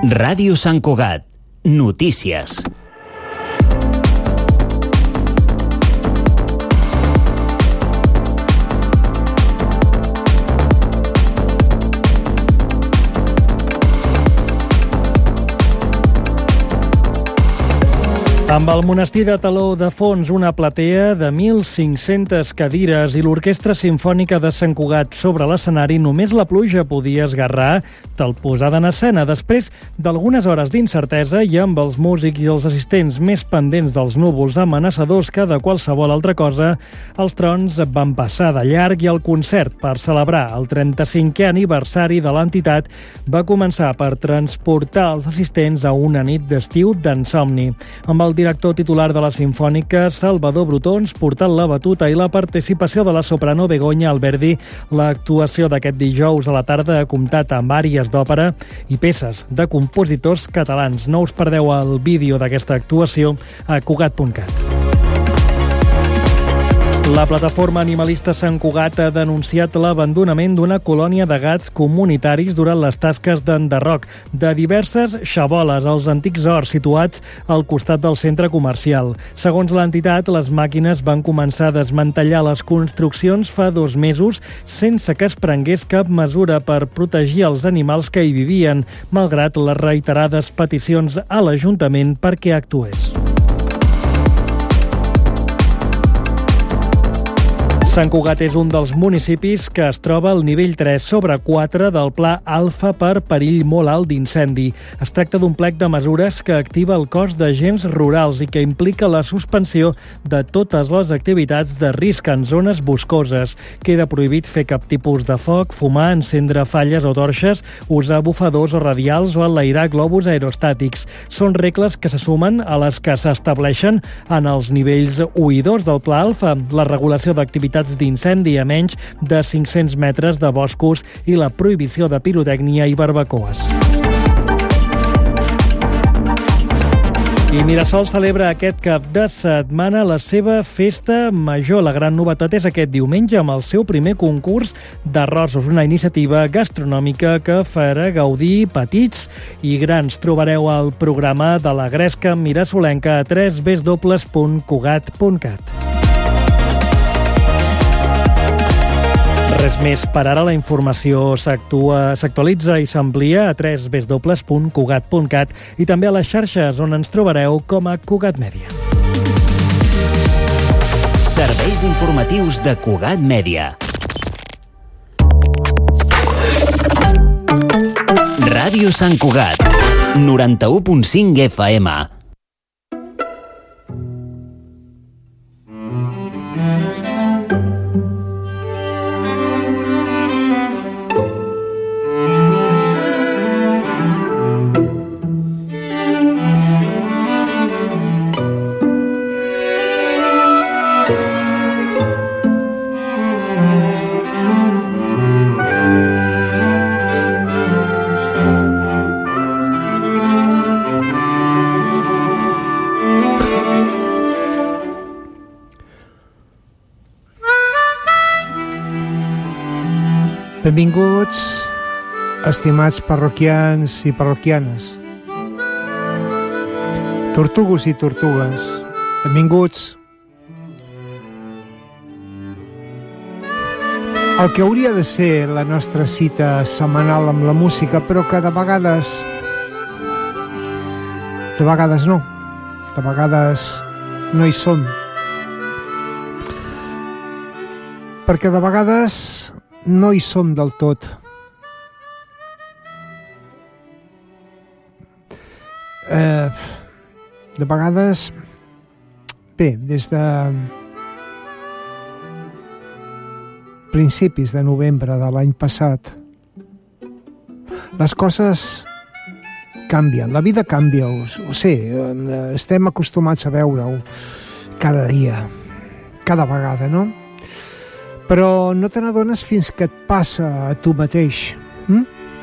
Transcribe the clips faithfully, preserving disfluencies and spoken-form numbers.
Ràdio Sant Cugat. Notícies. Amb el monestir de Taló de fons, una platea de mil cinc-centes cadires i l'Orquestra Simfònica de Sant Cugat sobre l'escenari, només la pluja podia esgarrar tal posada en escena. Després d'algunes hores d'incertesa i amb els músics i els assistents més pendents dels núvols amenaçadors que de qualsevol altra cosa, els trons van passar de llarg i el concert per celebrar el trenta-cinquè aniversari de l'entitat va començar per transportar els assistents a una nit d'estiu d'insomni. Amb el director titular de la Simfònica, Salvador Brutons, portant la batuta i la participació de la soprano Begoña Alberdi, l'actuació d'aquest dijous a la tarda ha comptat amb àries d'òpera i peces de compositors catalans. No us perdeu el vídeo d'aquesta actuació a cugat punt cat. La plataforma animalista Sant Cugat ha denunciat l'abandonament d'una colònia de gats comunitaris durant les tasques d'enderroc de diverses xaboles als antics horts situats al costat del centre comercial. Segons l'entitat, les màquines van començar a desmantellar les construccions fa dos mesos sense que es prengués cap mesura per protegir els animals que hi vivien, malgrat les reiterades peticions a l'Ajuntament perquè actués. Sant Cugat és un dels municipis que es troba al nivell tres sobre quatre del Pla Alfa per perill molt alt d'incendi. Es tracta d'un plec de mesures que activa el cos d'agents rurals i que implica la suspensió de totes les activitats de risc en zones boscoses. Queda prohibit fer cap tipus de foc, fumar, encendre falles o torxes, usar bufadors o radials o enlairar globus aerostàtics. Són regles que se sumen a les que s'estableixen en els nivells u i dos del Pla Alfa, la regulació d'activitats d'incendi a menys de cinc-cents metres de boscos i la prohibició de pirotècnia i barbacoes. I Mirasol celebra aquest cap de setmana la seva festa major. La gran novetat és aquest diumenge amb el seu primer concurs d'arrossos, una iniciativa gastronòmica que farà gaudir petits i grans. Trobareu el programa de la gresca mirasolenca a w w w punt cugat punt cat. Res més per ara. La informació s'actualitza i s'amplia a w w w punt cugat punt cat i també a les xarxes on ens trobareu com a Cugat Mèdia. Serveis informatius de Cugat Mèdia. Ràdio Sant Cugat, noranta-u punt cinc F M. Benvinguts, estimats parroquians i parroquianes, tortugos i tortugues, benvinguts. El que hauria de ser la nostra cita setmanal amb la música, però que de vegades, de vegades no, de vegades no hi som. Perquè de vegades no hi som del tot. Eh, de vegades, bé, des de principis de novembre de l'any passat, les coses canvien, la vida canvia, ho, ho sé, estem acostumats a veure-ho cada dia, cada vegada, no? Però no te n'adones fins que et passa a tu mateix. Hm?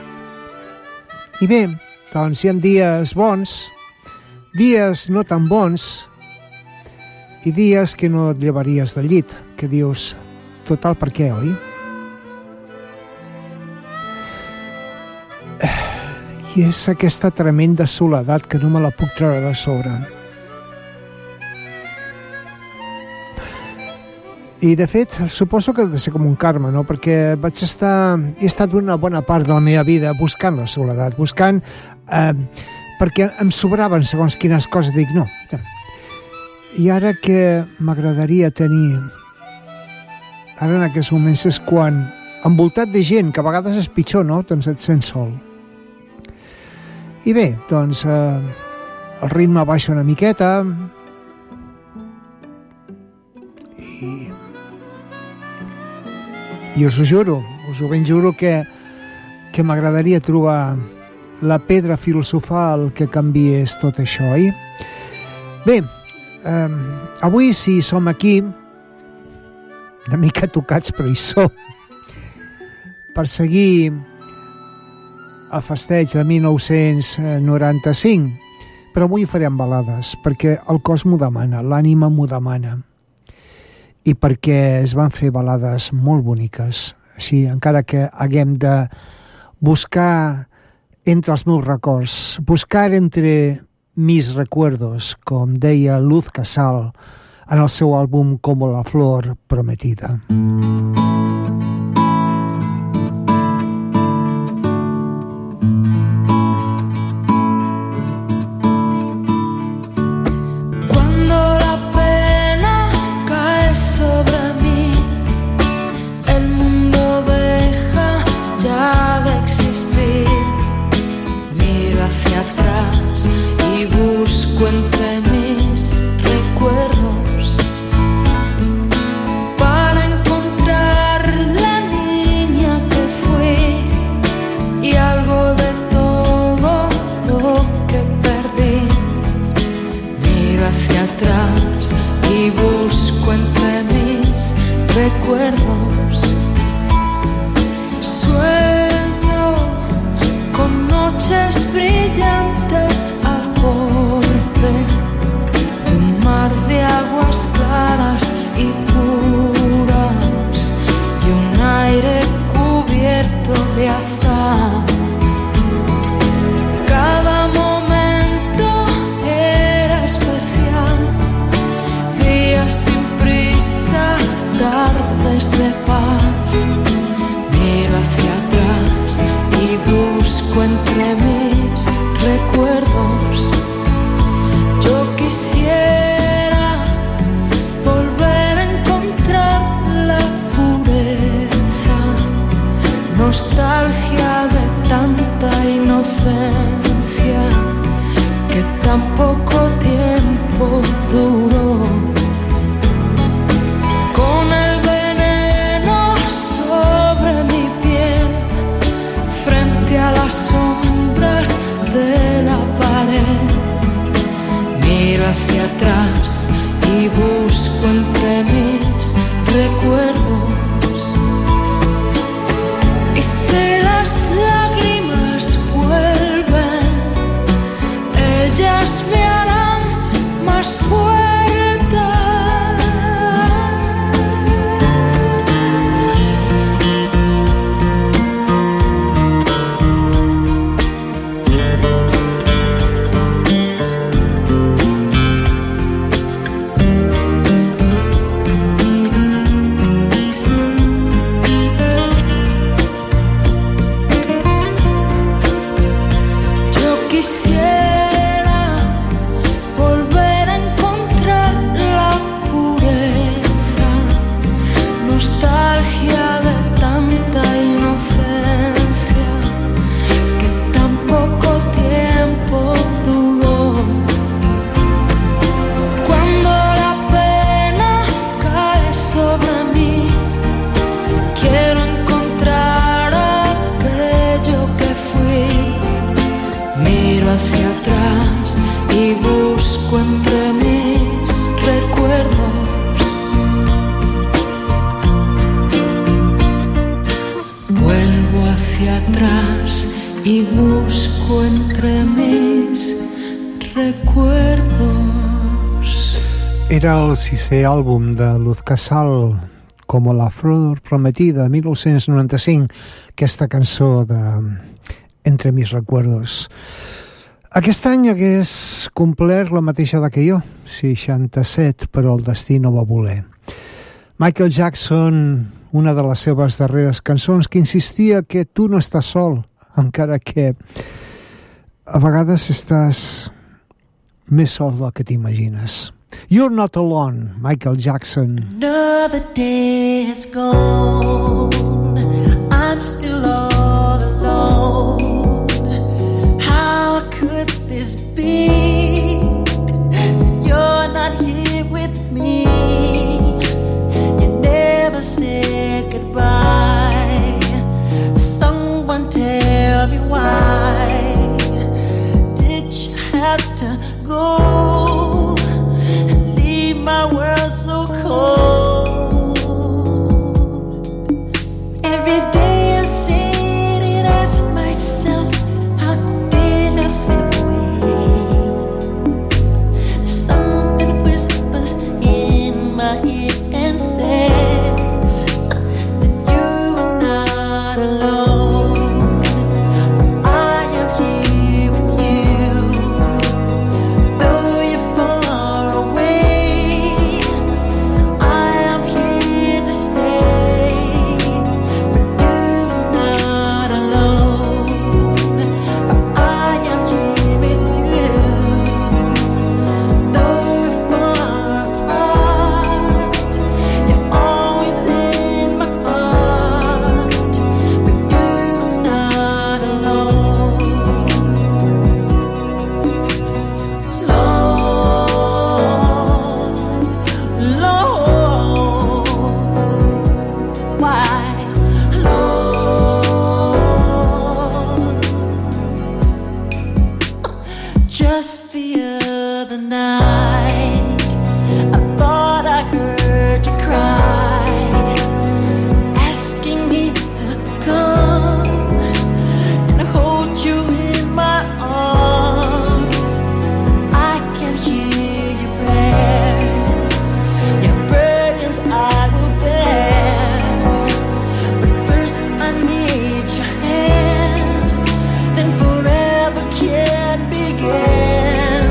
I bé, doncs hi ha dies bons, dies no tan bons, i dies que no et llevaries del llit, que dius, total, per què, oi? I és aquesta tremenda soledat que no me la puc treure de sobre. I, de fet, suposo que ha de ser com un karma, no? Perquè vaig estar... He estat una bona part de la meva vida buscant la soledat, buscant... Eh, perquè em sobraven segons quines coses. Dic, no. I ara que m'agradaria tenir... Ara en aquests moments és quan, envoltat de gent, que a vegades és pitjor, no? Doncs et sents sol. I bé, doncs, eh, el ritme baixa una miqueta... I... I us ho juro, us ho ben juro que, que m'agradaria trobar la pedra filosofal que canviés tot això, oi? Bé, eh, avui si som aquí, una mica tocats, però hi som, per seguir el festeig de mil nou-cents noranta-cinc, però avui ho farem balades, perquè el cos m'ho demana, l'ànima m'ho demana. I perquè es van fer balades molt boniques. Així, encara que haguem de buscar entre els meus records, buscar entre mis recuerdos, com deia Luz Casal en el seu àlbum Como la flor prometida. Entre mis recuerdos para encontrar la niña que fui y algo de todo lo que perdí. Miro hacia atrás y busco entre mis recuerdos. Sueño con noches brillantes al borde de un mar de aguas claras y puras y un aire cubierto de azahar. Cada momento era especial, días sin prisa, tardes de paz. Miro hacia atrás y busco entre mis recuerdos. Yo quisiera volver a encontrar la pureza, nostalgia de tanta inocencia que tan poco tiempo duró. Con el veneno sobre mi piel, frente a las sombras de la pared. Miro hacia atrás y busco entre mis recuerdos. Y si las lágrimas vuelven, ellas me harán más fuerte. Entre mis recuerdos vuelvo hacia atrás y busco entre mis recuerdos. Era el sisè àlbum de Luz Casal, Como la flor prometida, mil nou-cents noranta-cinc. Aquesta cançó de entre mis recuerdos. Aquest any hagués complert la mateixa edat que jo, seixanta-set, però el destí no va voler. Michael Jackson, una de les seves darreres cançons, que insistia que tu no estàs sol, encara que a vegades estàs més sol del que t'imagines. You're Not Alone, Michael Jackson. Another day has gone, I'm still all alone. How could this be? You're not here with me. You never said goodbye. Someone tell me why did you have to go and leave my world so cold? Every day I sit and ask myself, how did I slip away? Something whispers in my ear and says that you are not alone. But I am here with you, though you're far away. I am here to stay, but you're not alone. But I am here with you, though we're far apart. You're always in my heart, but you're not alone. Lord, Lord, why, Lord? Just the other night, I thought I heard you cry, asking me to come and hold you in my arms. I can hear your prayers, your burdens I will bear. But first I need your hand, then forever can begin.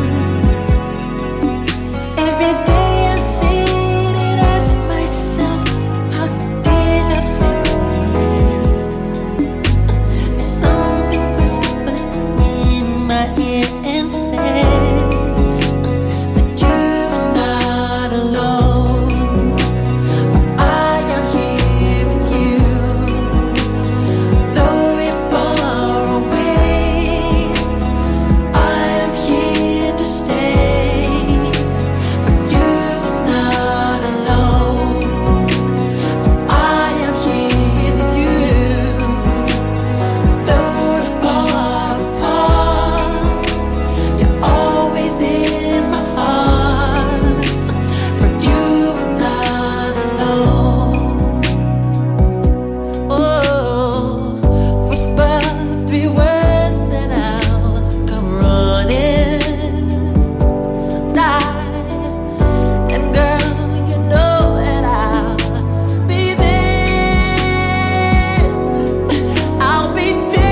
Every day I sit and ask myself, how did I slip away? Something whispers in my ear and says that you are not alone. But I am here with you, though you're far away. I am here to stay, but you're not alone. But I am here with you, though we're far apart. You're always in my heart, for you are not alone. Oh, whisper three words and I'll come running. Die, and girl, you know that I'll be there. I'll be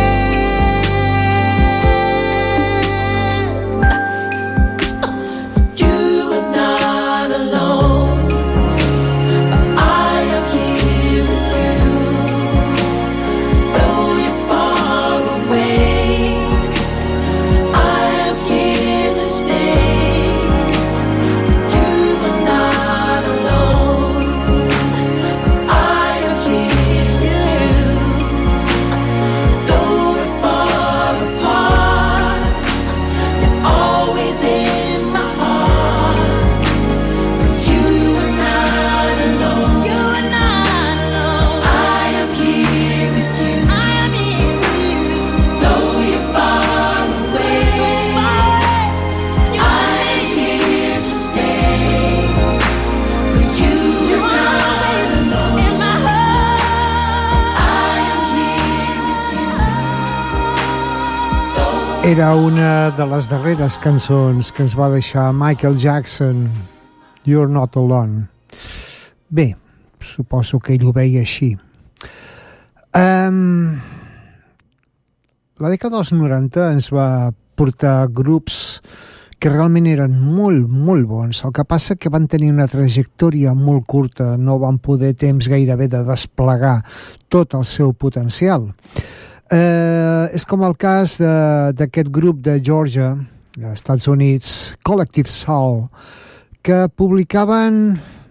there. You are not alone. I am here with you, though you're far away. I am here to stay. You are not alone. I am here with you, though we're far apart. You're always in my heart, for you are not alone. You are not alone. I am here with you. I am here with you, though you're far away. I am here to stay, for you are not alone. In my heart, I am here with you. Era una de les darreres cançons que ens va deixar Michael Jackson, You're Not Alone. Bé, suposo que ell ho veia així. Um, la dècada dels noranta ens va portar grups que realment eren molt, molt bons. El que passa que van tenir una trajectòria molt curta, no van poder temps gairebé de desplegar tot el seu potencial. Eh, és com el cas d'aquest grup de Georgia, als Estats Units, Collective Soul, que publicaven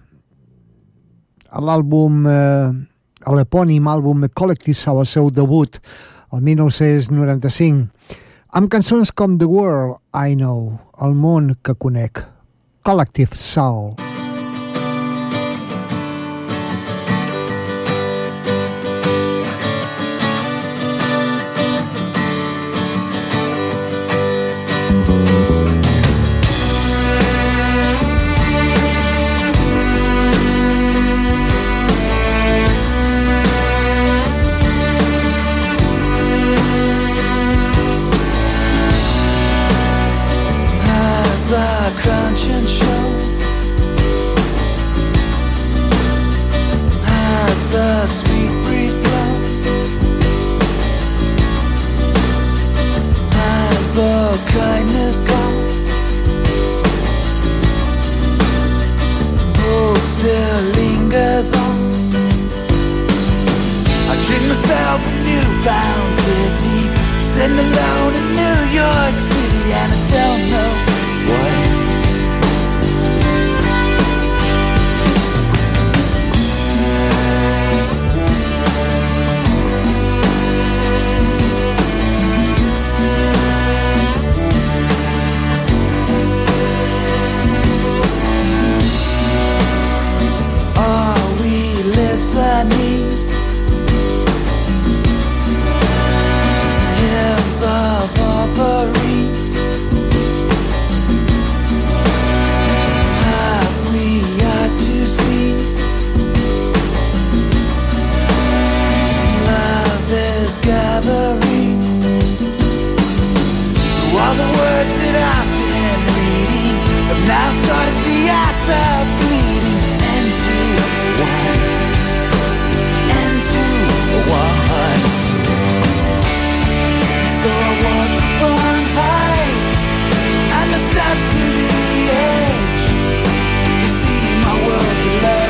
l'àlbum, eh, l'epònim àlbum Collective Soul, el seu debut, el mil nou-cents noranta-cinc, amb cançons com The World I Know, el món que conec, Collective Soul. Crunch and show as the sweet breeze blow, as the kindness go, hope still lingers on. I drink myself a newbound pity, sitting alone in New York City, and I don't know why. Listening, hymns of offering, have we eyes to see? Love is gathering. All the words that I've been reading have now started the act of bleeding into one. So I walk on high and I step to the edge to see my world below,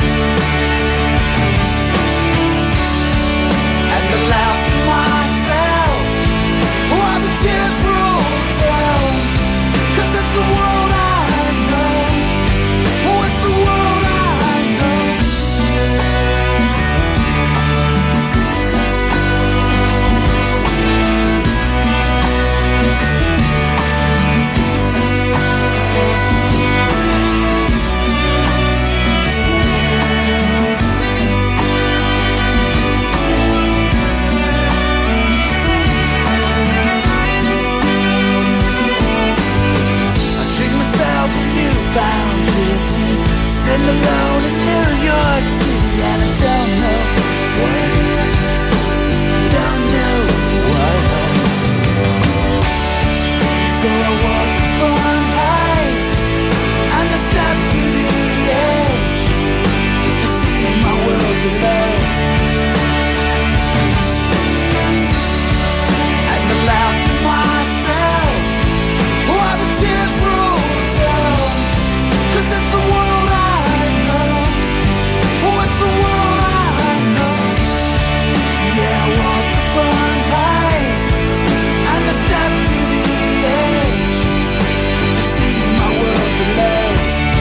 and allow myself while the tears roll down, 'cause it's the world I know. Oh, it's the world I know. Bound guilty, sitting alone in New York City, and I don't know what, don't know what. So I walk on high and I step to the edge to see my world below, and allow myself while the tears roll down. 'Cause it's the world I know. Oh, it's the world I know. Yeah, I walk upon high and I step to the edge to see my world below,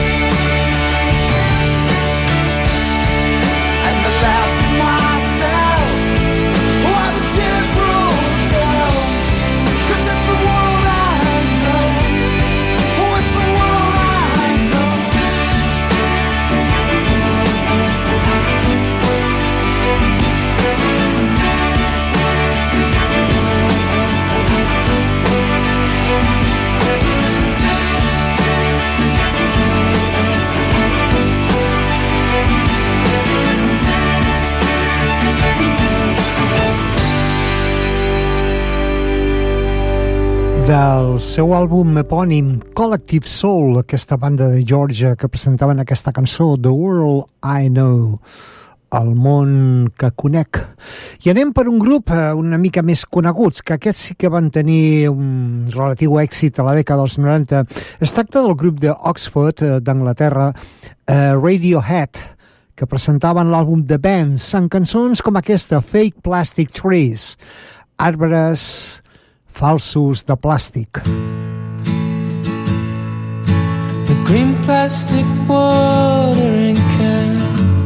and allow myself while the tears roll down. 'Cause it's the world I know. Oh, it's the world I know. Del seu àlbum epònim Collective Soul, aquesta banda de Georgia que presentaven aquesta cançó The World I Know, el món que conec. I anem per un grup una mica més coneguts, que aquests sí que van tenir un relatiu èxit a la dècada dels noranta. Es tracta del grup d'Oxford, d'Anglaterra, eh, Radiohead, que presentaven l'àlbum The Bands amb cançons com aquesta, Fake Plastic Trees, arbres falsos de plàstic. The green plastic watering can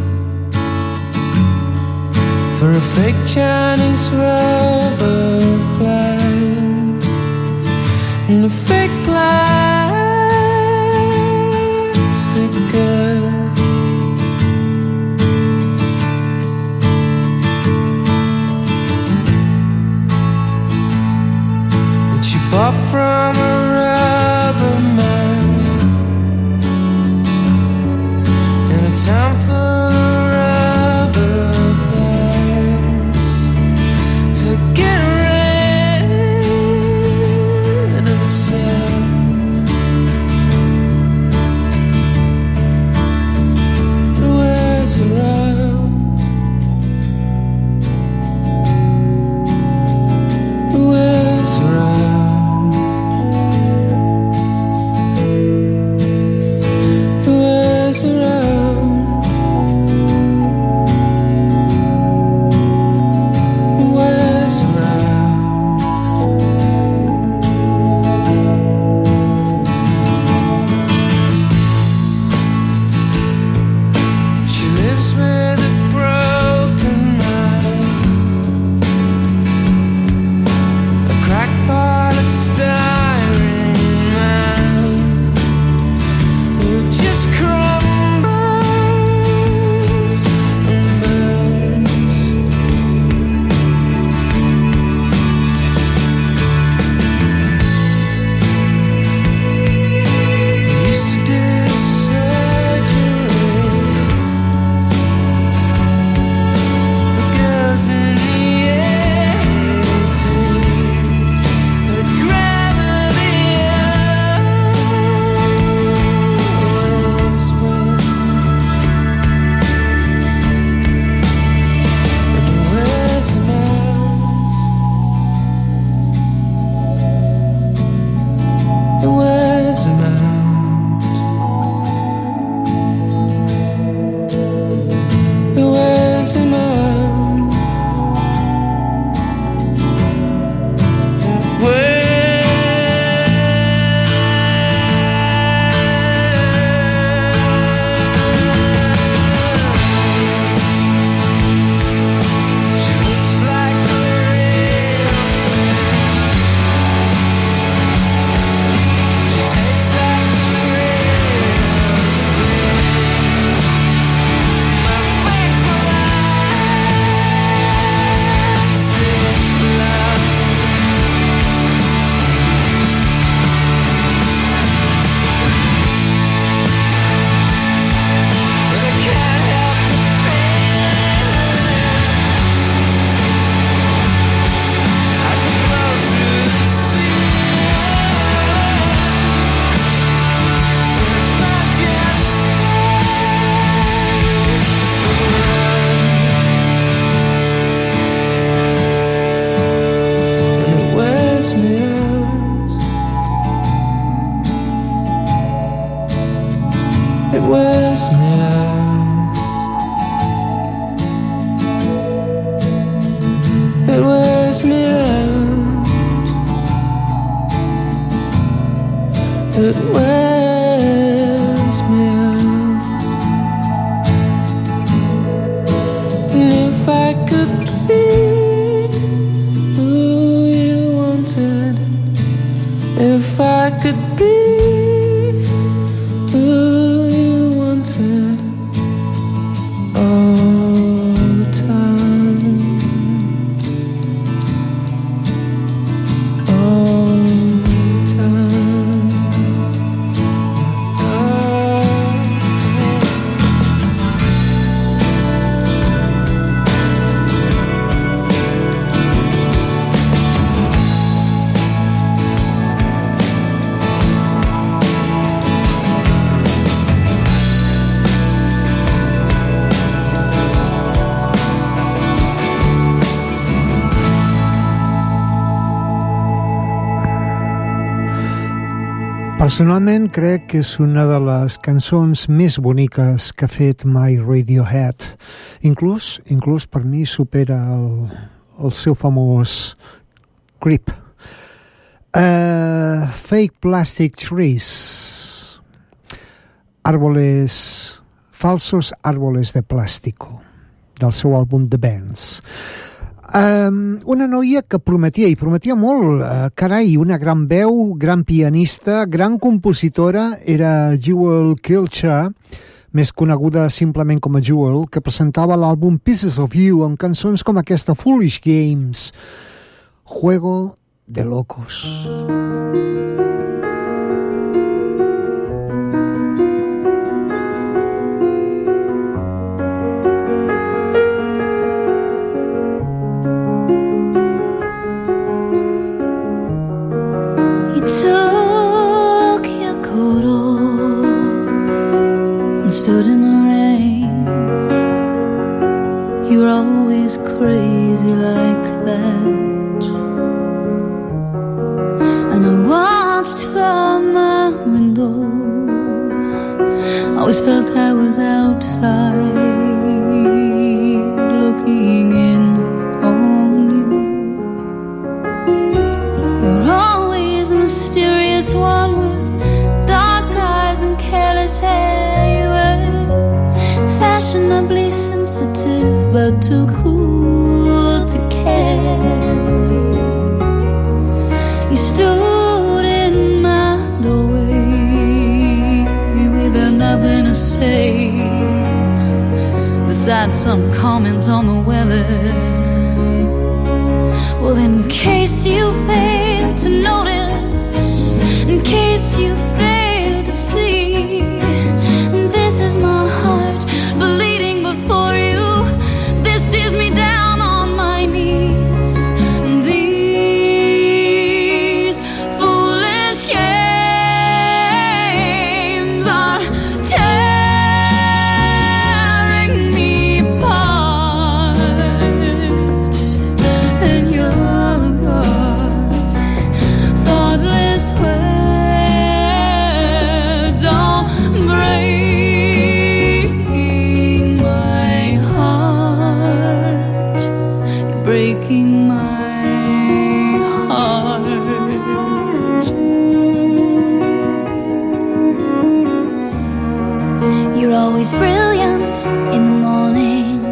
for a fake Chinese rubber plant and a fake plastic girl. That she bought from a rubber man in a town full of rubber plants to get rid of itself. It wears around. It wears around. It wears around. It wears around. She lives with a broken mind, a crackpot, a styrene man who just crumbles and burns. We used to do surgery for girls in the eighties, but gravity always wins. It wears them out. It wears them out. It wears them out. It wears. She looks like the real thing. She tastes like the real thing. My fake plastic love. But I can't help the feeling. I could blow through the ceiling. But if I just stayed around, and it wears me out. It wears me out. It wears me out. It wears me out. And if I could be who you wanted, if I could be who you wanted all the time, all the time. Personalment crec que és una de les cançons més boniques que ha fet mai Radiohead. Inclús, inclús per mi supera el, el seu famós Creep. Uh, Fake Plastic Trees. Árboles, falsos árboles de plástico, del seu àlbum The Bands. Um, una noia que prometia, i prometia molt, uh, carai, una gran veu, gran pianista, gran compositora, era Jewel Kilcher, més coneguda simplement com a Jewel, que presentava l'àlbum Pieces of You amb cançons com aquesta Foolish Games, Juego de Locos. Took your coat off and stood in the rain. You're always crazy like that. And I watched from my window, always felt I was outside looking in on you. You're always the mysterious one with dark eyes and careless hair. You were fashionably sensitive but too cool to care. You stood in my doorway with nothing to say besides some comment on the weather. Well, in case you fail to notice, in case you fail to see, this is my heart bleeding before you. This is me down on my knees. These foolish games are tearing me apart, and you're gone. Thoughtless words are breaking my heart. You're breaking my heart. You're always brilliant in the morning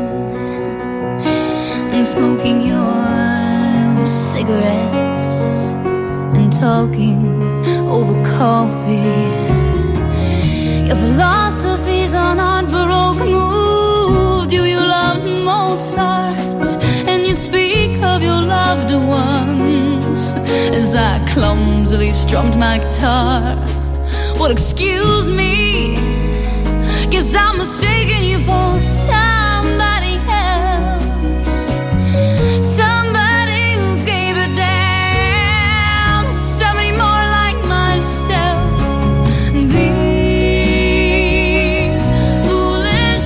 and smoking your cigarettes and talking over coffee. Your philosophies on art baroque moved you. You loved Mozart and you'd speak of your loved ones as I clumsily strummed my guitar. Well, excuse me, guess I'm mistaking you for somebody else, somebody who gave a damn, somebody more like myself. These foolish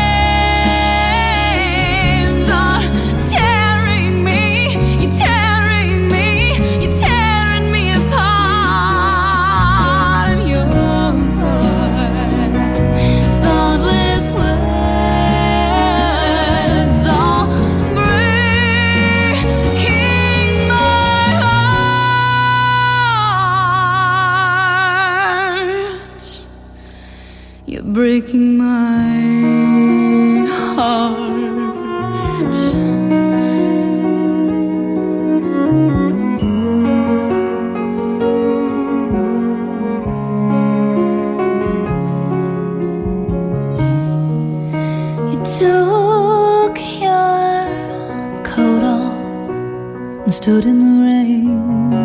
games are tearing me, you're tearing me, you're tearing me apart, and you're thoughtless words are breaking my heart. You're breaking my heart. You took your coat off and stood in the rain.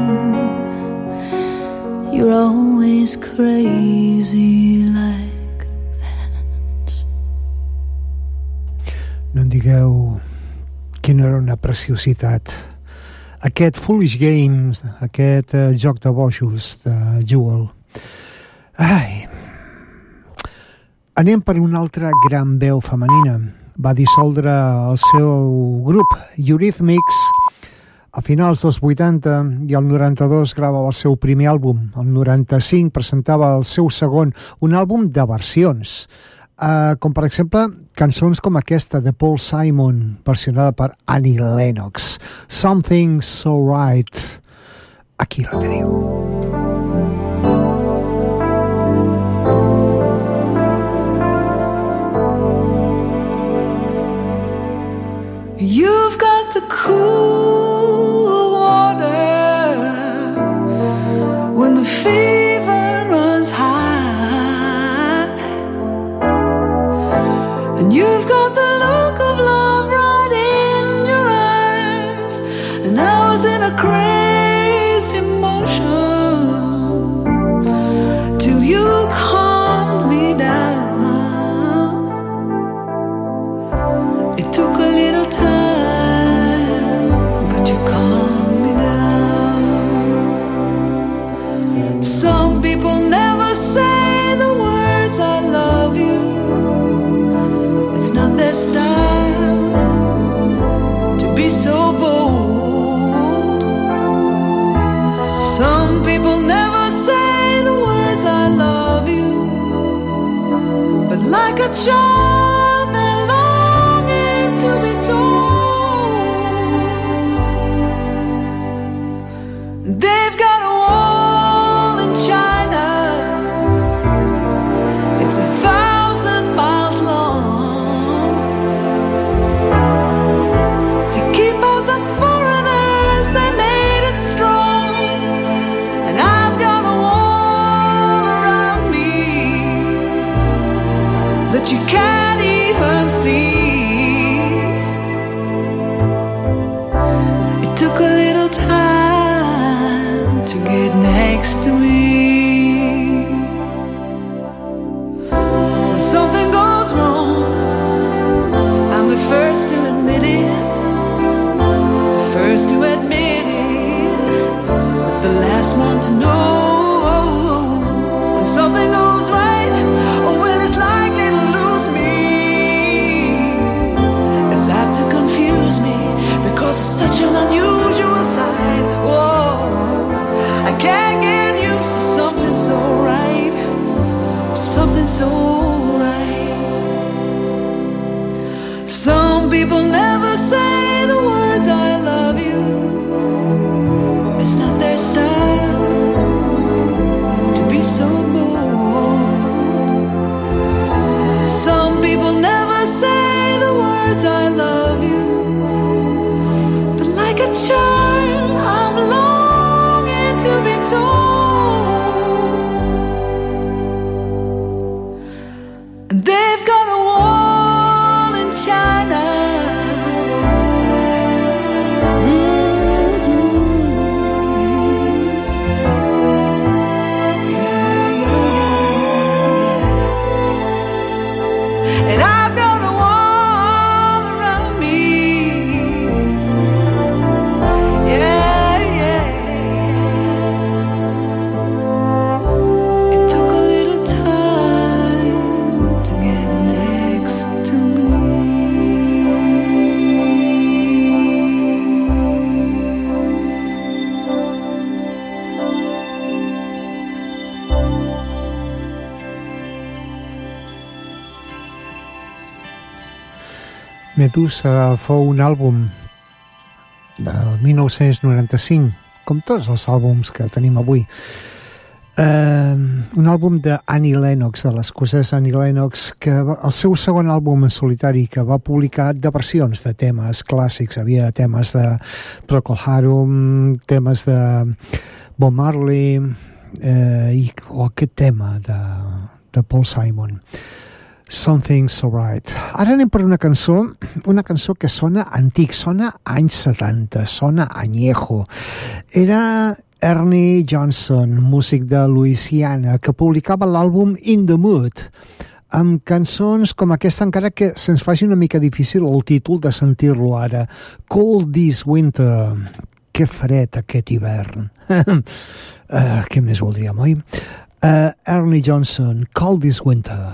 You're always crazy like that. No em digueu que no era una preciositat. Aquest Foolish Games, aquest uh, joc de bojos de Jewel. Ai. Anem per una altra gran veu femenina. Va dissoldre el seu grup Eurythmics A finals dels vuitanta i el noranta-dos gravava el seu primer àlbum. El noranta-cinc presentava el seu segon, un àlbum de versions, uh, com per exemple cançons com aquesta de Paul Simon, versionada per Annie Lennox. Something So Right. Aquí la teniu. You've got the cool water when the fever runs high, and you've got the look of love right in your eyes, and I was in a crazy motion till you calmed me down. It took a little time, but you calmed me down. Some people never say the words I love you. It's not their style to be so bold. Some people never say the words I love you, but like a child they're longing to be told. They've got a wall in China, it's a thousand miles long, to keep out the foreigners. They made it strong, and I've got a wall around me that you can't even see. It took a little time to get next to me. When something goes wrong, I'm the first to admit it, the first to admit it, but the last one to know. When something goes right, oh well, it's likely to lose me. It's apt to confuse me because it's such an unusual sight. Whoa, I can't get used to something so right, to something so right. Some people never say the words I love you. It's not their style to be so bold. Some people never say the words I love you, but like a child I'm longing to be told. And they've got a wall in China. Mm-hmm. Yeah, yeah, yeah. And I've got a wall around me. Yeah, yeah. It took a little time to get next to me. Medusa fou un àlbum del mil nou-cents noranta-cinc, com tots els àlbums que tenim avui. Uh, un àlbum de Annie Lennox, de l'escocesa Annie Lennox, que va, el seu segon àlbum en solitari, que va publicar de versions de temes clàssics. Havia temes de Procol Harum, temes de Bob Marley, uh, i o aquest tema de, de Paul Simon. Something So Right. Ara anem per una cançó, una cançó que sona antic, sona anys setanta, sona añejo. Era Ernie Johnson, músic de Louisiana, que publicava l'àlbum In the Mood, amb cançons com aquesta, encara que se'ns faci una mica difícil el títol de sentir-lo ara. Cold This Winter. Que fred aquest hivern. uh, què més voldríem, oi? Uh, Ernie Johnson, Cold This Winter.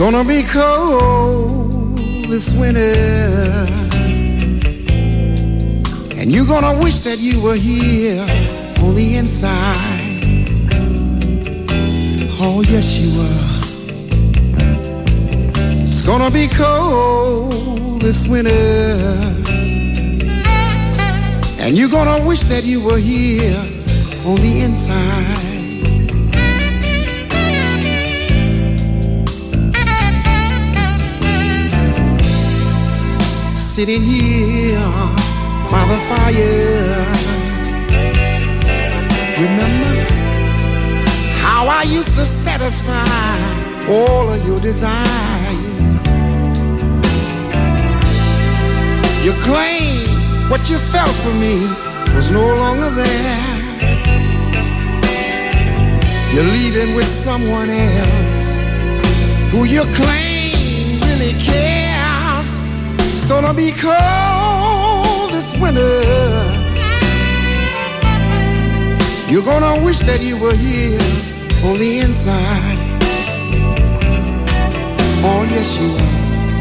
gonna be cold this winter, and you're gonna wish that you were here on the inside. Oh yes you are. It's gonna be cold this winter, and you're gonna wish that you were here on the inside. Sitting here by the fire, remember how I used to satisfy all of your desires. You claim what you felt for me was no longer there. You're leaving with someone else who you claim really cares. It's gonna be cold this winter. You're gonna wish that you were here on the inside. Oh yes you are.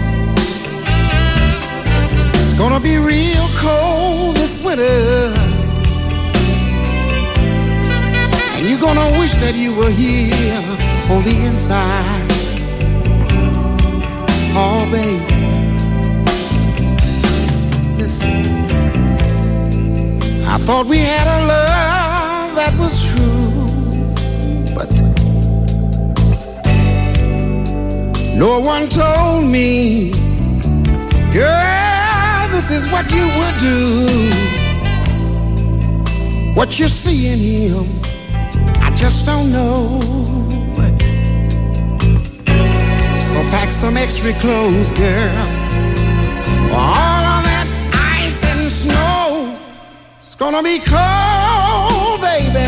It's gonna be real cold this winter, and you're gonna wish that you were here on the inside. Oh baby, listen, I thought we had a love that was true, but no one told me, girl, this is what you would do. What you see in him, I just don't know. But so pack some extra clothes, girl, for all of that ice and snow. It's gonna be cold, baby,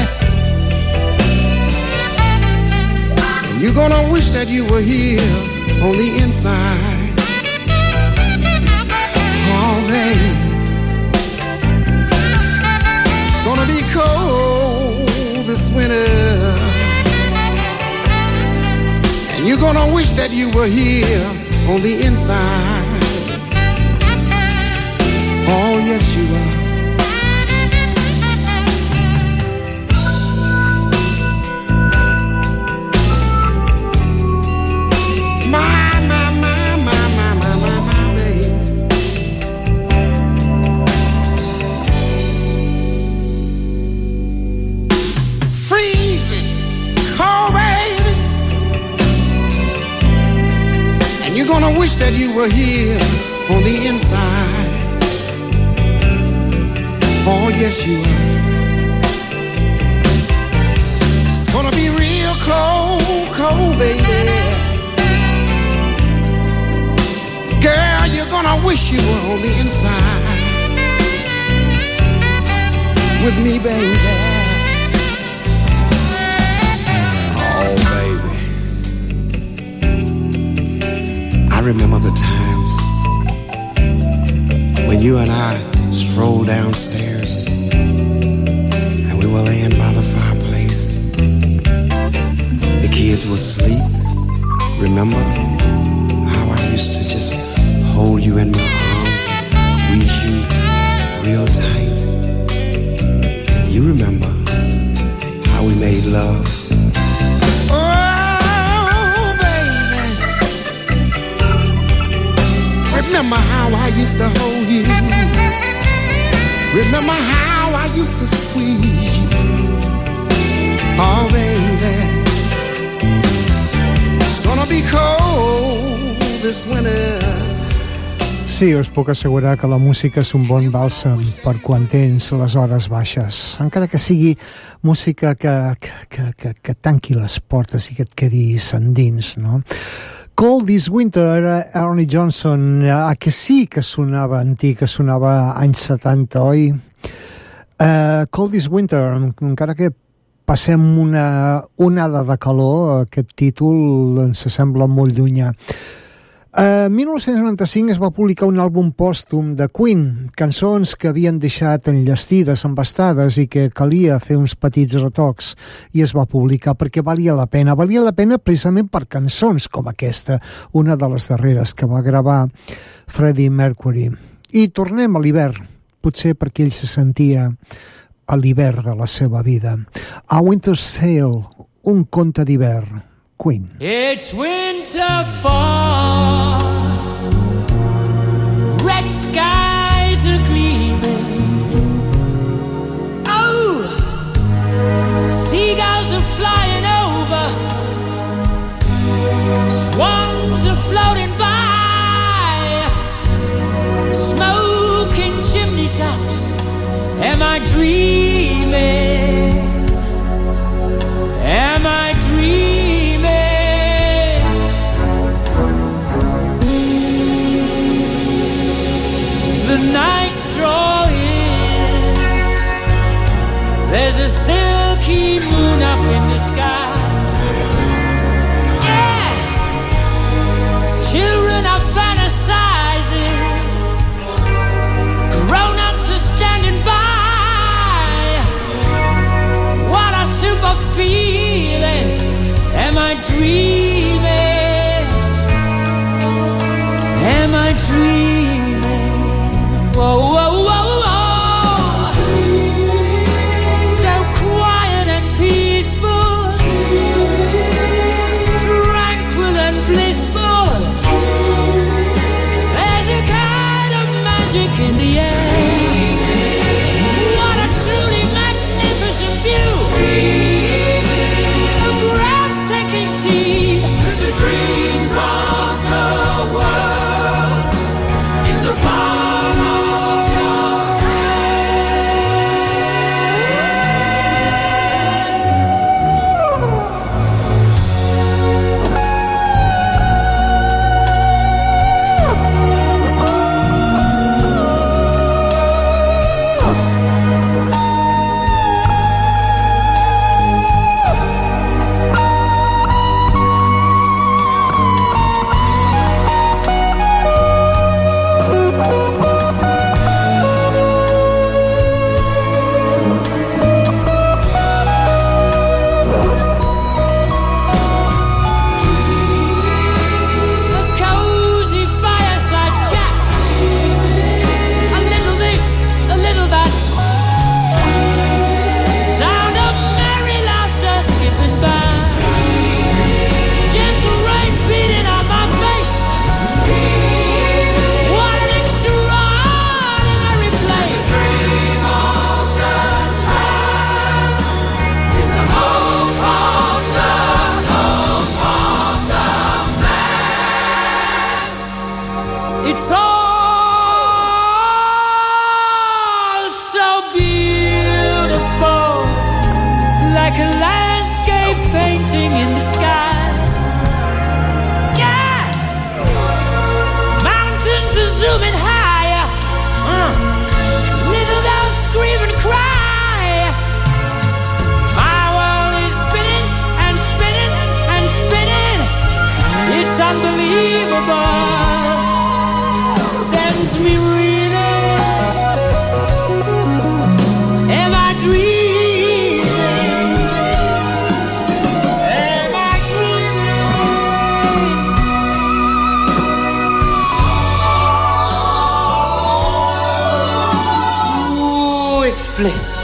and you're gonna wish that you were here on the inside. Oh, baby, it's gonna be cold this winter, and you're gonna wish that you were here on the inside. Oh, yes, you are. My, my, my, my, my, my, my, my baby. Freezing cold, baby, and you're gonna wish that you were here on the inside. Oh yes you are. It's gonna be real cold, cold, baby. Girl, you're gonna wish you were on the inside with me, baby. Oh, baby, I remember the times when you and I strolled downstairs and we were laying by the fireplace. The kids were asleep. Remember how I used to just hold you in my arms and squeeze you real tight? You remember how we made love? Oh, baby, remember how I used to hold you? Remember how I used to squeeze you? Oh, baby, it's gonna be cold this winter. Sí, us puc assegurar que la música és un bon bàlsam per quan tens les hores baixes, encara que sigui música que, que, que, que tanqui les portes i que et quedi endins, no? Cold This Winter, Ernie Johnson, a que sí que sonava antic, que sonava anys setanta, oi? Uh, Cold This Winter, encara que passem una onada de calor, aquest títol ens sembla molt llunyà. A dinou noranta-cinc es va publicar un àlbum pòstum de Queen, cançons que havien deixat enllestides, embastades i que calia fer uns petits retocs, i es va publicar perquè valia la pena. Valia la pena precisament per cançons com aquesta, una de les darreres que va gravar Freddie Mercury. I tornem a l'hivern, potser perquè ell se sentia a l'hivern de la seva vida. A Winter's Tale, un conte d'hivern. Queen. It's winter fall, red skies are gleaming. Oh, seagulls are flying over, swans are floating by, smoking chimney tops. Am I dreaming? Am I dreaming? The night's drawing, there's a silky moon up in the sky. Yeah, children are fantasizing, grown-ups are standing by. What a super feeling. Am I dreaming? Am I dreaming? Whoa, whoa, whoa, whoa. So quiet and peaceful, tranquil and blissful. There's a kind of magic in the air. What a truly magnificent view. A breathtaking scene. The dreams of the world in the palm of bliss.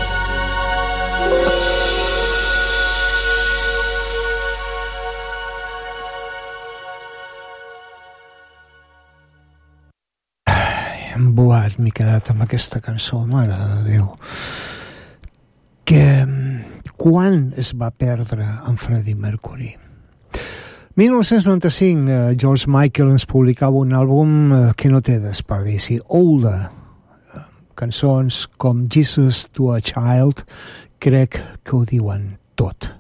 Emboat m'he quedat amb aquesta cançó, mare de Déu. Que quan es va perdre en Freddie Mercury? dinou noranta-cinc, eh, George Michael ens publicava un àlbum eh, que no té desperdici, Older. Eh, cançons com Jesus to a Child crec que ho diuen tot.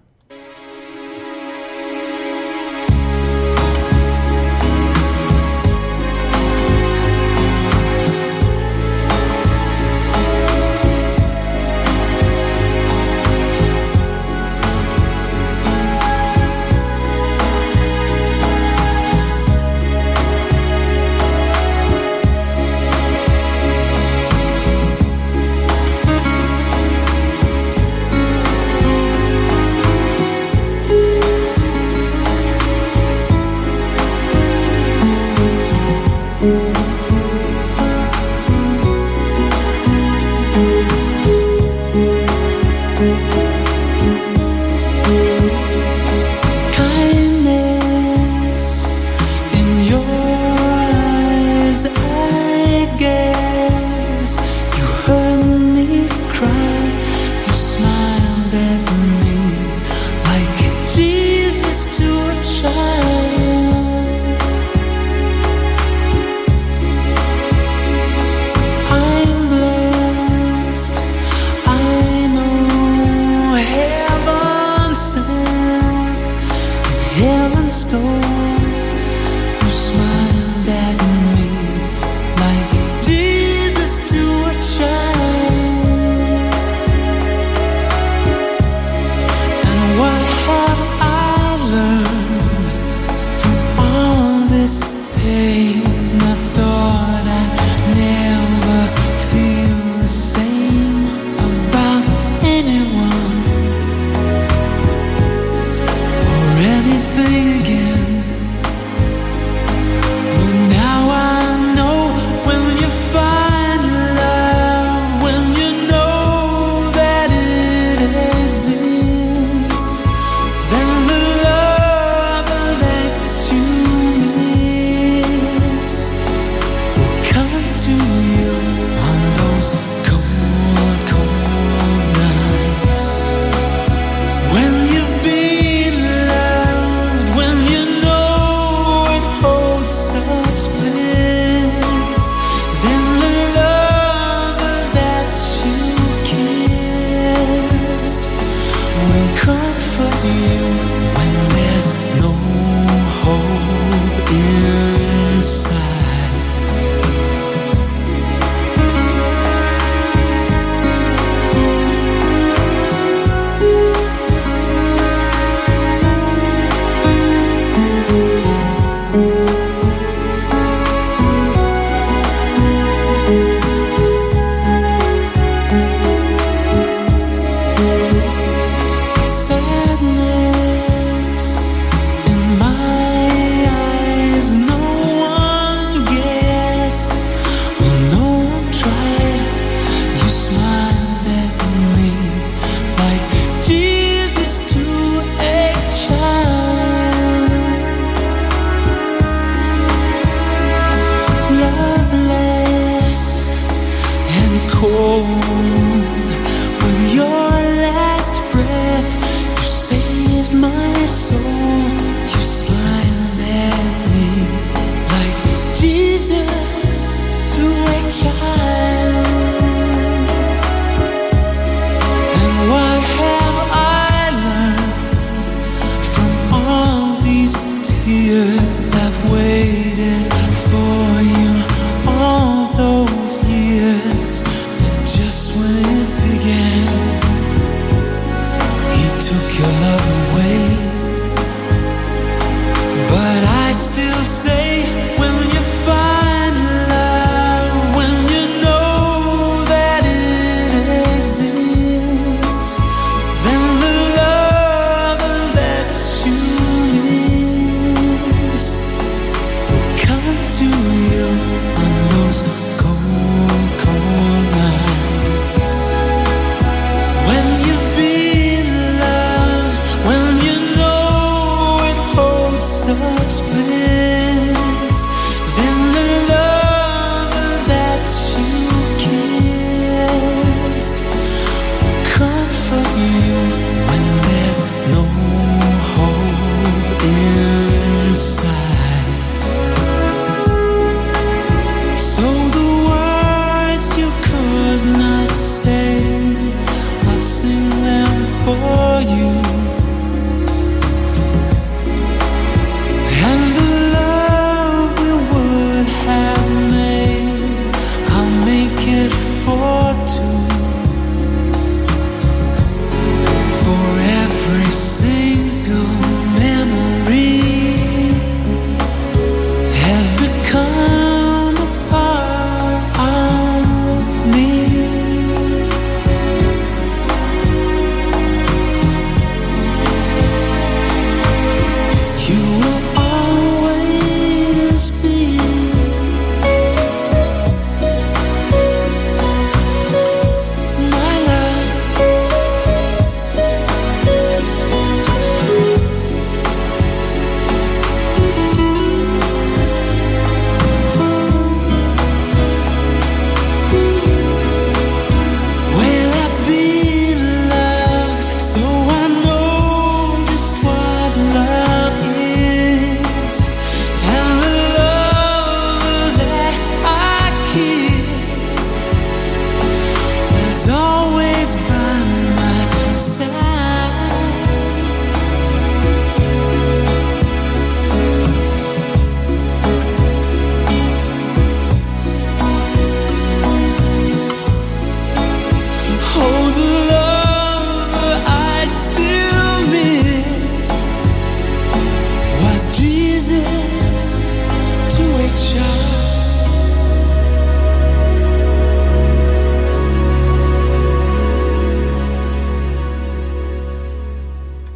I'm blessed. I know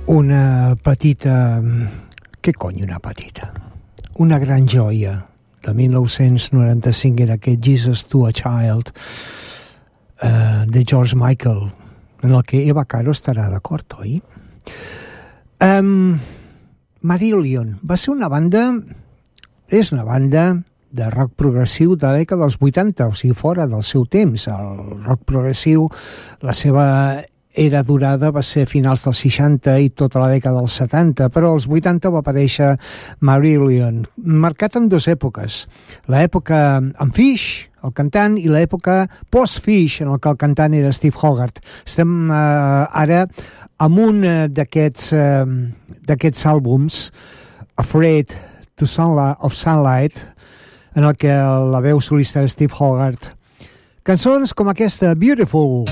Una petita... Què cony una petita? Una gran joia de mil nou-cents noranta-cinc era aquest Jesus to a Child uh, de George Michael, en el que Eva Caro estarà d'acord, oi? Um, Marillion va ser una banda... És una banda de rock progressiu de la dècada dels vuitanta, o sigui, fora del seu temps. El rock progressiu, la seva era durada va ser a finals dels seixanta i tota la dècada dels setanta, però als vuitanta va aparèixer Marillion, marcat en dues èpoques. L'època amb Fish, el cantant, i l'època post-Fish, en el que el cantant era Steve Hogarth. Estem eh, ara amb un d'aquests eh, d'aquests àlbums, Afraid to Sunlight, of Sunlight, en el que la veu solista era Steve Hogarth. Cançons com aquesta, Beautiful.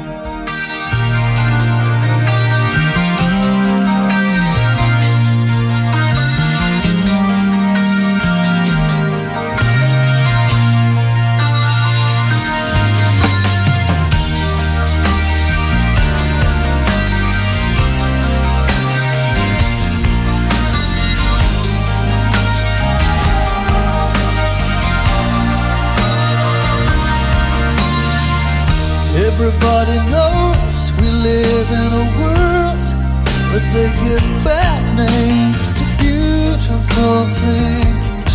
Everybody knows we live in a world where they give bad names to beautiful things.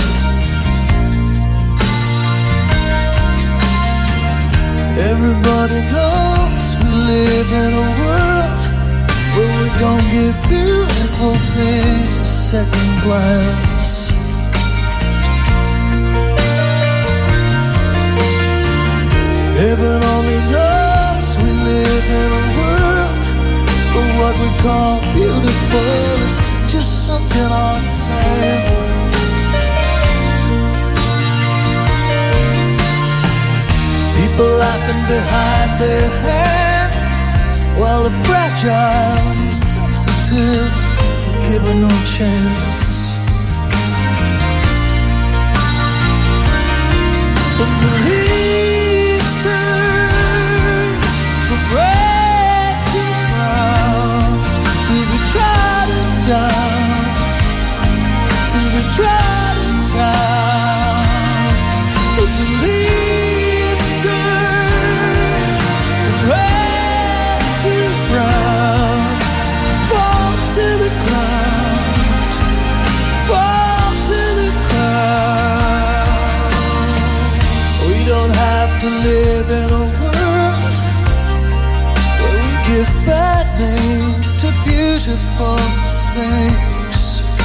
Everybody knows we live in a world where we don't give beautiful things a second glance. Heaven only knows we live in a world where what we call beautiful is just something on sale. People laughing behind their hands while the fragile and the sensitive are given no chance. But believe red to brown, to be trodden down, to be trodden down. But the leaves turn from red to brown, fall to the ground, fall to the ground. We don't have to live in a world give bad names to beautiful things.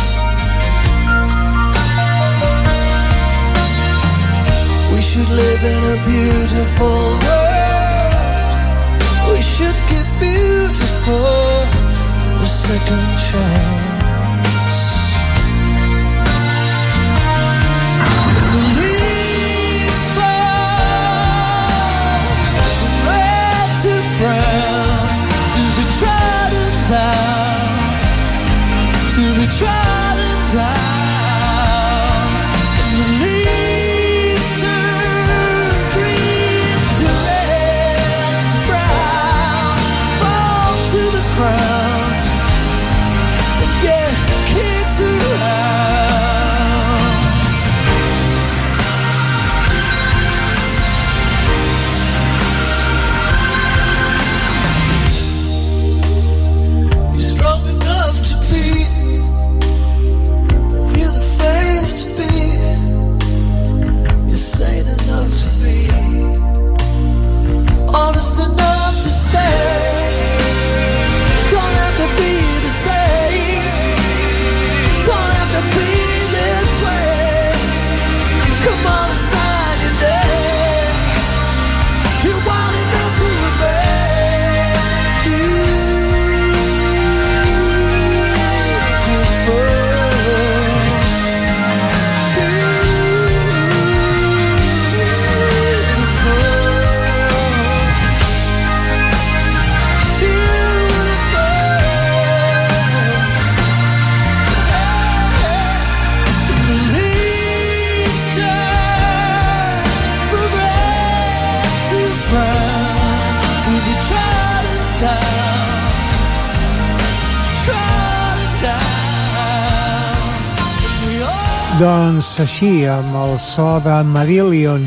We should live in a beautiful world. We should give beautiful a second chance. And the leaves fall from red to brown, trodden down, to be trodden down, and the leaves turn green to red to brown, fall to the ground, and get kicked around. Honest enough to say, don't have to be the same, don't have to be this way. Come on and sign your name. You want enough to remain beautiful. Doncs així, amb el so de Marillion,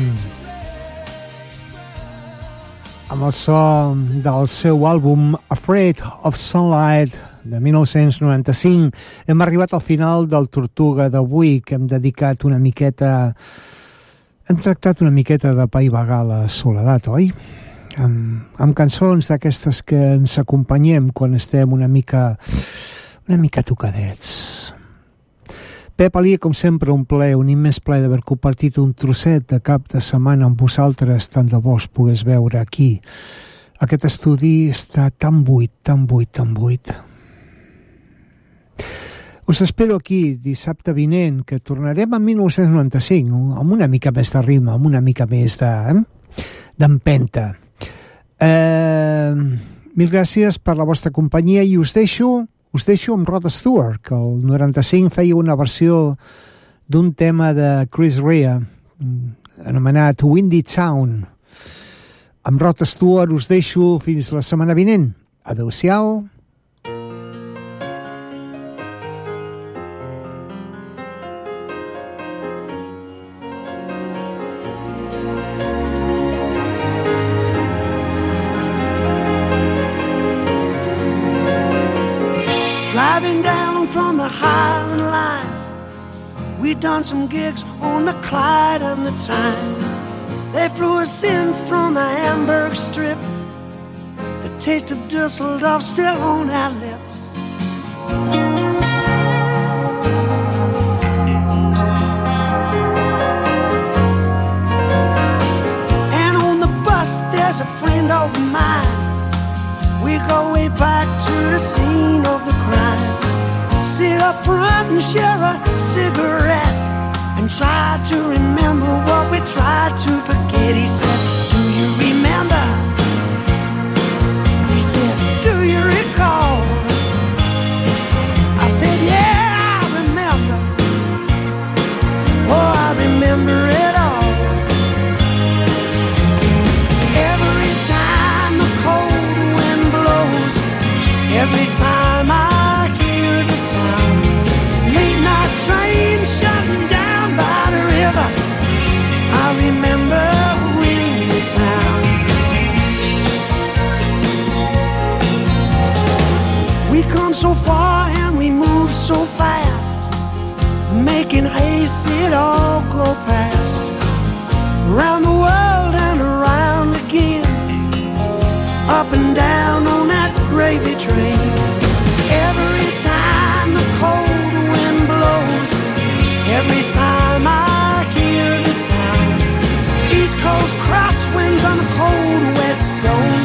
amb el so del seu àlbum Afraid of Sunlight de mil nou-cents noranta-cinc, hem arribat al final del Tortuga d'avui, que hem dedicat una miqueta, hem tractat una miqueta de paivagar la soledat, oi? Amb, amb cançons d'aquestes que ens acompanyem quan estem una mica, una mica tocadets. Pep Ali, com sempre, un plaer, un immens plaer d'haver compartit un trosset de cap de setmana amb vosaltres, tant de bo es pogués veure aquí. Aquest estudi està tan buit, tan buit, tan buit. Us espero aquí dissabte vinent, que tornarem en mil nou-cents noranta-cinc, amb una mica més de ritme, amb una mica més de, eh? d'empenta. Eh, mil gràcies per la vostra companyia i us deixo us deixo amb Rod Stewart, que el noranta-cinc feia una versió d'un tema de Chris Rea anomenat Windy Town. Amb Rod Stewart us deixo fins la setmana vinent. Adéu-siau. Driving down from the Highland Line, we done some gigs on the Clyde and the Tyne. They flew us in from the Hamburg Strip, the taste of Dusseldorf still on our lips. And on the bus there's a friend of mine. We go way back to the scene of the crime. Sit up front and share a cigarette and try to remember what we tried to forget. He said, do you remember? He said, do you recall? I said, yeah, I remember. Oh, I remember it all. Every time the cold wind blows, every time I hear the sound, late night train shutting down by the river, I remember Windy Town. We come so far and we move so fast, making haste it all go past. Around the world and around again, up and down on that gravy train. Every time the cold wind blows, every time I hear the sound, East Coast crosswinds on a cold wet stone.